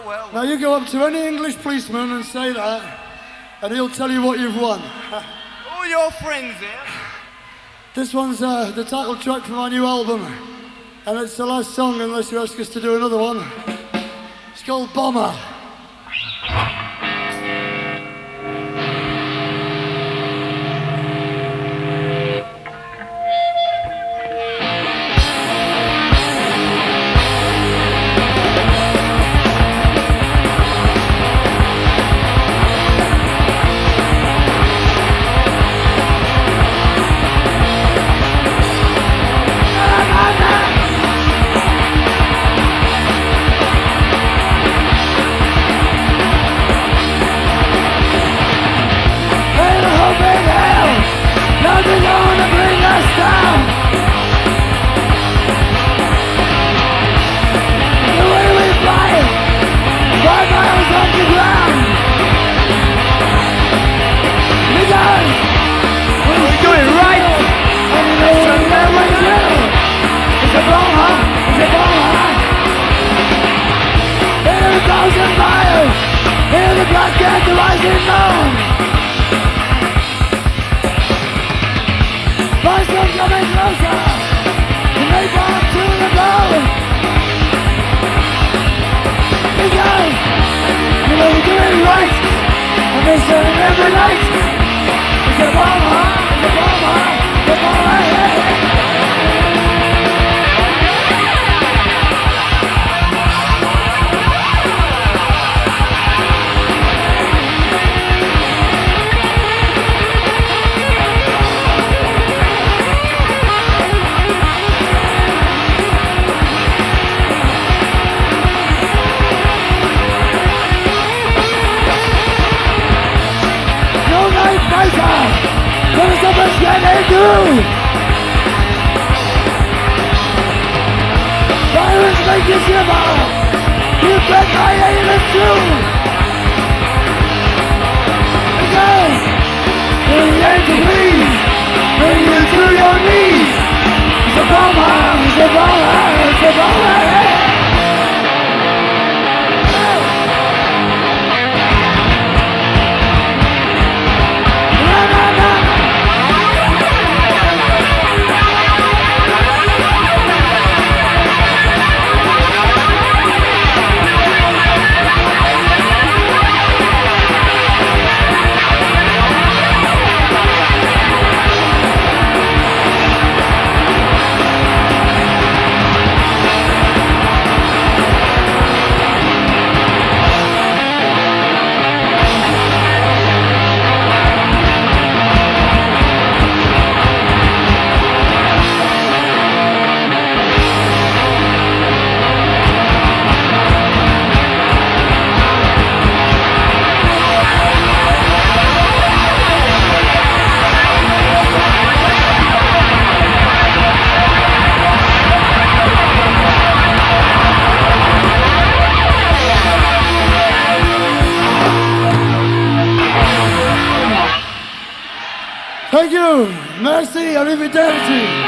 well. Now you go up to any English policeman and say that, and he'll tell you what you've won. All your friends here. This one's the title track from our new album, and it's the last song unless you ask us to do another one. It's called Bomber. Thank you. Merci. Arrivederci.